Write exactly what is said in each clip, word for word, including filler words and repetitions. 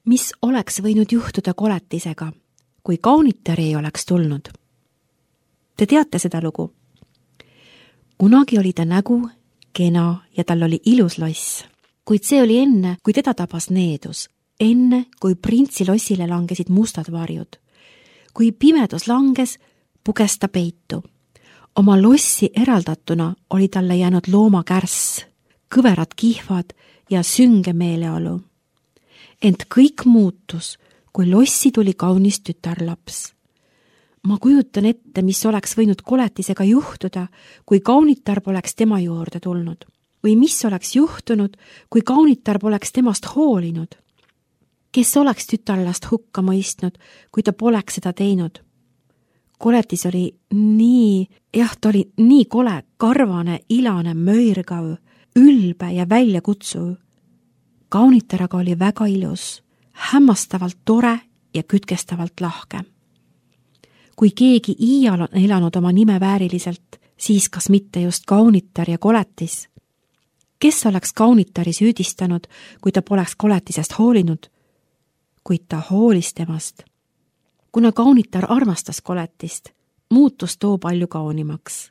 Mis oleks võinud juhtuda koletisega, kui kaunitar ei oleks tulnud? Te teate seda lugu? Kunagi oli ta nägu, kena ja tal oli ilus loss, kuid see oli enne, kui teda tabas needus, enne, kui printsi lossile langesid mustad varjud. Kui pimedus langes, puges ta peitu. Oma lossi eraldatuna oli talle jäänud looma kärss, kõverad kihvad ja sünge meeleolu. Ent kõik muutus, kui lossi tuli kaunis tütarlaps. Ma kujutan ette, mis oleks võinud koletisega juhtuda, kui kaunitar poleks tema juurde tulnud. Või mis oleks juhtunud, kui kaunitar poleks temast hoolinud. Kes oleks tütarlast hukka mõistnud, kui ta poleks seda teinud? Koletis oli nii, jah, ta oli nii kole, karvane, ilane, möirgav, ülbe ja väljakutsuv. Kaunitar aga oli väga ilus, hämmastavalt tore ja kütkestavalt lahke. Kui keegi iial on elanud oma nime vääriliselt, siis kas mitte just kaunitar ja koletis? Kes oleks kaunitari süüdistanud, kui ta poleks koletisest hoolinud? Kuid ta hoolis temast. Kuna kaunitar armastas koletist, muutus too palju kaunimaks.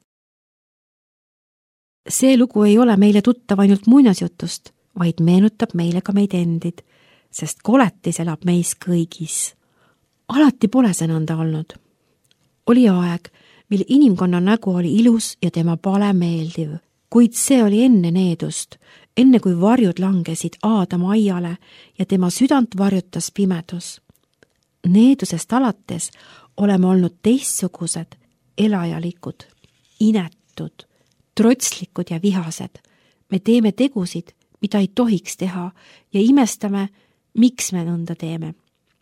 See lugu ei ole meile tuttav ainult muinasjutust, vaid meenutab meile ka meid endid, sest koletis elab meis kõigis. Alati pole see nõnda olnud. Oli aeg, mil inimkonna nägu oli ilus ja tema pale meeldiv, kuid see oli enne needust, enne kui varjud langesid Aadama aiale ja tema südant varjutas pimedus. Needusest alates oleme olnud teistsugused, elajalikud, inetud, trotslikud ja vihased. Me teeme tegusid, mida ei tohiks teha ja imestame, miks me nõnda teeme.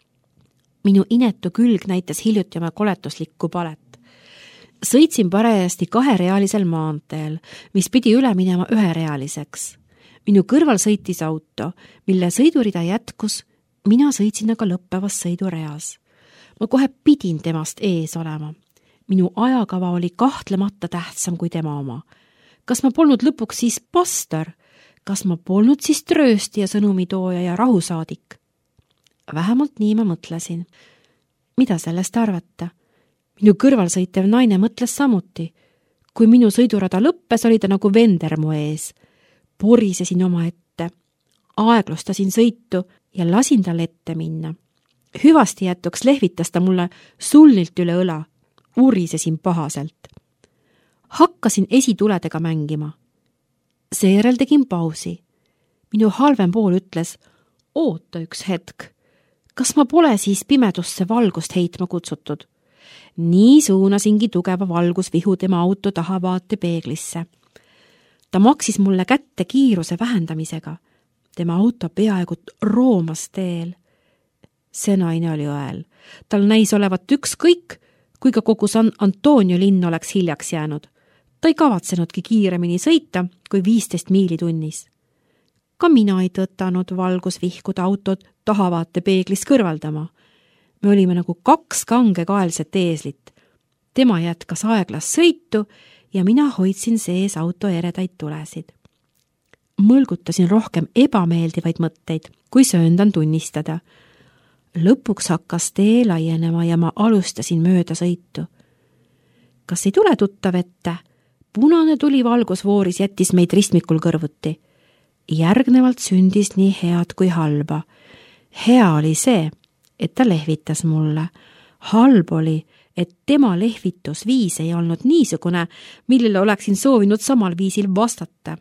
Minu inetu külg näitas hiljuti oma koletuslikku palet. Sõitsin parajasti kaherealisel maanteel, mis pidi üle minema üherealiseks. Minu kõrval sõitis auto, mille sõidurida jätkus, mina sõitsin aga lõppevas sõidureas. Ma kohe pidin temast ees olema. Minu ajakava oli kahtlemata tähtsam kui tema oma. Kas ma polnud lõpuks siis pastor? Kas ma polnud siis tröösti ja sõnumitooja ja rahusaadik? Vähemalt nii ma mõtlesin. Mida sellest arvata? Minu kõrval sõitev naine mõtles samuti. Kui minu sõidurada lõppes, oli ta nagu vender mu ees. Porisesin oma ette. Aeglustasin sõitu ja lasin tal ette minna. Hüvasti jätuks lehvitas ta mulle sulnilt üle õla. Urisesin pahaselt. Hakkasin esituledega mängima. Seejärel tegin pausi. Minu halvem pool ütles, oota üks hetk. Kas ma pole siis pimedusse valgust heitma kutsutud? Nii suunasingi tugeva valgusvihu tema auto tahavaate peeglisse. Ta maksis mulle kätte kiiruse vähendamisega. Tema auto peaaegu roomas teel. See naine oli õel. Tal näis olevat ükskõik, kui ka kogu San Antonio linn oleks hiljaks jäänud. Ta ei kavatsenudki kiiremini sõita kui viisteist miili tunnis. Ka mina ei tõtanud valgusvihkud autot tahavaate peeglis kõrvaldama. Me olime nagu kaks kangekaelset eeslit. Tema jätkas aeglas sõitu ja mina hoidsin sees auto eredaid tulesid. Mõlgutasin rohkem ebameeldivaid mõtteid, kui sööndan tunnistada. Lõpuks hakkas tee laienema ja ma alustasin mööda sõitu. Kas ei tule tuttav ette? Punane tuli valgusvooris jättis meid ristmikul kõrvuti. Järgnevalt sündis nii head kui halba. Hea oli see, et ta lehvitas mulle. Halb oli, et tema lehvitusviis ei olnud niisugune, millele oleksin soovinud samal viisil vastata.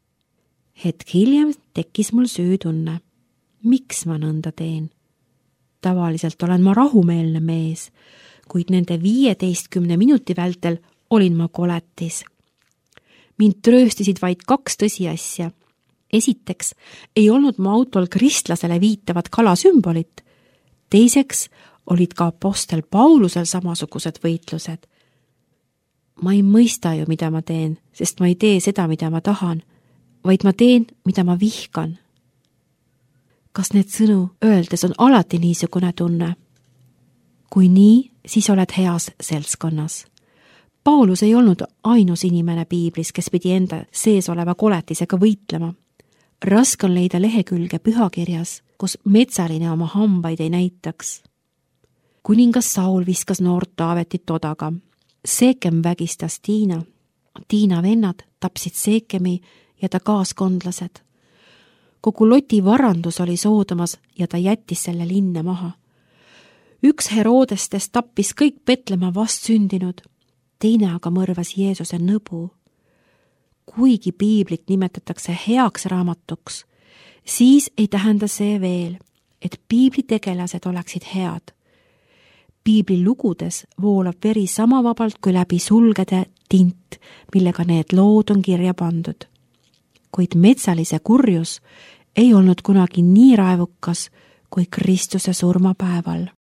Hetk hiljem tekkis mul süütunne. Miks ma nõnda teen? Tavaliselt olen ma rahumeelne mees, kuid nende viieteistkümne minuti vältel olin ma koletis. Mind trööstisid vaid kaks tõsiasja. Esiteks ei olnud mu autol kristlasele viitavad kalasümbolit. Teiseks olid ka apostel Paulusel samasugused võitlused. Ma ei mõista ju, mida ma teen, sest ma ei tee seda, mida ma tahan, vaid ma teen, mida ma vihkan. Kas need sõnu öeldes on alati niisugune tunne? Kui nii, siis oled heas seltskonnas. Paulus ei olnud ainus inimene piiblis, kes pidi enda sees oleva koletisega võitlema. Raske on leida lehekülge pühakirjas, kus metsaline oma hambaid ei näitaks. Kuningas Saul viskas noort Taavetit odaga. Seekem vägistas Tiina. Tiina vennad tapsid Seekemi ja ta kaaskondlased. Kogu Loti varandus oli soodamas ja ta jättis selle linna maha. Üks Herodestest tappis kõik Petlemma vastsündinud, teine aga mõrvas Jeesuse nõbu. Kuigi piiblit nimetatakse heaks raamatuks, siis ei tähenda see veel, et piibli tegelased oleksid head. Piibli lugudes voolab veri sama vabalt kui läbi sulgede tint, millega need lood on kirja pandud. Kuid metsalise kurjus ei olnud kunagi nii raevukas kui Kristuse surmapäeval.